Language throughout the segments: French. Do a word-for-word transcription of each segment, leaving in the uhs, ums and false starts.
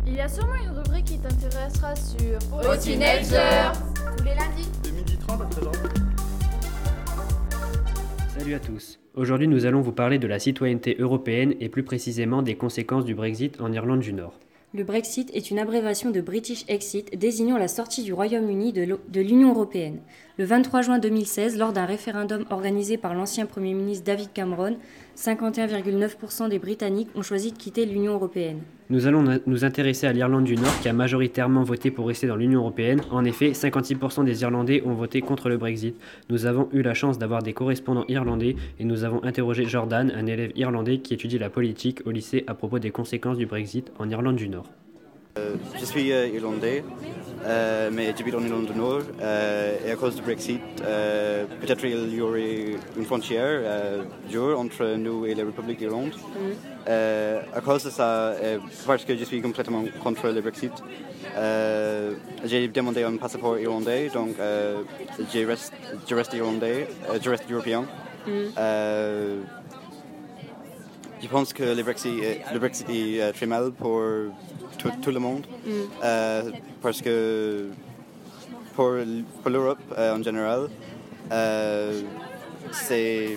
Il y a sûrement une rubrique qui t'intéressera sur Aux teenagers tous les lundis de midi trente à treize heures. Salut à tous. Aujourd'hui, nous allons vous parler de la citoyenneté européenne et plus précisément des conséquences du Brexit en Irlande du Nord. Le Brexit est une abréviation de British Exit désignant la sortie du Royaume-Uni de, de l'Union européenne. Le vingt-trois juin deux mille seize, lors d'un référendum organisé par l'ancien Premier ministre David Cameron, cinquante et un virgule neuf pour cent des Britanniques ont choisi de quitter l'Union européenne. Nous allons nous intéresser à l'Irlande du Nord qui a majoritairement voté pour rester dans l'Union européenne. En effet, cinquante-six pour cent des Irlandais ont voté contre le Brexit. Nous avons eu la chance d'avoir des correspondants irlandais et nous avons interrogé Jordan, un élève irlandais qui étudie la politique au lycée à propos des conséquences du Brexit en Irlande du Nord. Euh, je suis euh, irlandais, euh, mais j'habite en Irlande du Nord euh, et à cause du Brexit, euh, peut-être il y aurait une frontière euh, dure entre nous et la République d'Irlande. Mm. Euh, à cause de ça, euh, parce que je suis complètement contre le Brexit, euh, j'ai demandé un passeport irlandais, donc euh, je, reste, je reste irlandais, euh, je reste européen. Mm. Euh, je pense que le Brexit, le Brexit est euh, très mal pour tout, tout le monde, mm. euh, parce que pour, pour l'Europe euh, en général, euh, c'est,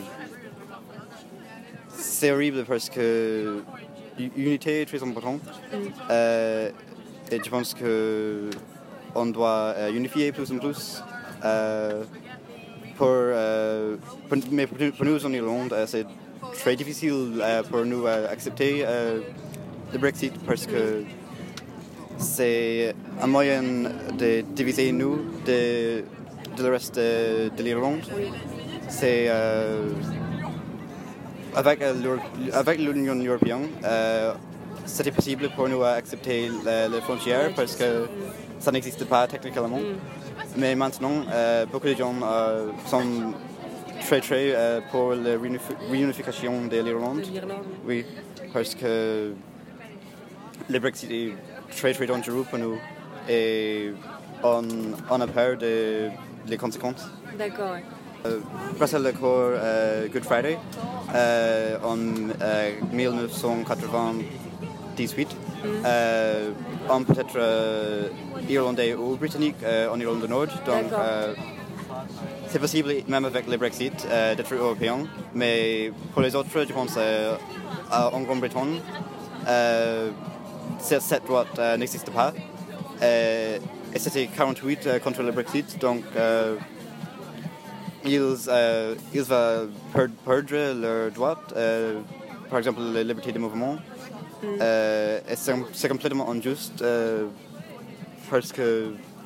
c'est horrible parce que l'unité est très importante. Mm. Euh, et je pense qu'on doit euh, unifier plus en plus. Euh, pour, euh, pour, mais pour, pour nous en Irlande, euh, c'est très difficile euh, pour nous euh, accepter euh, le Brexit parce que c'est un moyen de diviser nous de, de le reste de, de l'Irlande. C'est euh, avec, euh, avec l'Union européenne, euh, c'était possible pour nous d'accepter les frontières parce que ça n'existe pas techniquement. Mais maintenant, euh, beaucoup de gens euh, sont très très euh, pour la réunification de l'Irlande. Oui, parce que le Brexit est très très dangereux pour nous et on, on a peur des de, conséquences. D'accord. Euh, grâce à l'accord euh, Good Friday euh, en euh, dix-neuf cent quatre-vingt-dix-huit, mm. euh, on peut être euh, irlandais ou britannique euh, en Irlande du Nord. Donc, euh, c'est possible, même avec le Brexit, euh, d'être européen, mais pour les autres, je pense euh, en Grande-Bretagne, euh, cette droite euh, n'existe pas. Euh, et c'était quarante-huit euh, contre le Brexit, donc euh, ils, euh, ils vont perdre leur droite, euh, par exemple la liberté de mouvement. Mm. Euh, et c'est, c'est complètement injuste euh, parce que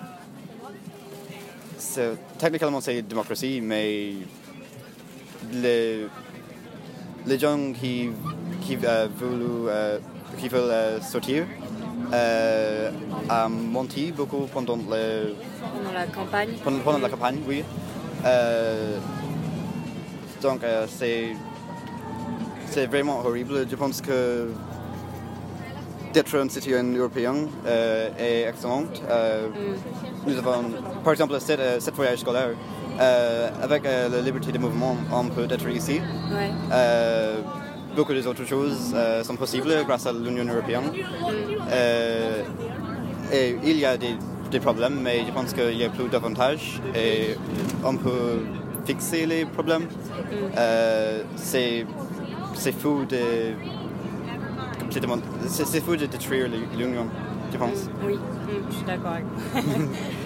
c'est, techniquement c'est une démocratie, mais les, les gens qui, qui, euh, veulent, euh, qui veulent euh, sortir euh, ont menti beaucoup pendant, le, pendant la campagne. Pendant, pendant la campagne, oui. Euh, donc euh, c'est, c'est vraiment horrible. Je pense que d'être un citoyen européen euh, est excellent. Euh, mm. Nous avons, par exemple, cette, cette voyage scolaire. Euh, avec euh, la liberté de mouvement, on peut être ici. Ouais. Euh, beaucoup d'autres choses euh, sont possibles grâce à l'Union européenne. Mm. Euh, et il y a des, des problèmes, mais je pense qu'il y a plus d'avantages et on peut fixer les problèmes. Mm. Euh, c'est, c'est fou de... C'est, c'est fou de détruire l'Union, je pense. Oui, je suis d'accord avec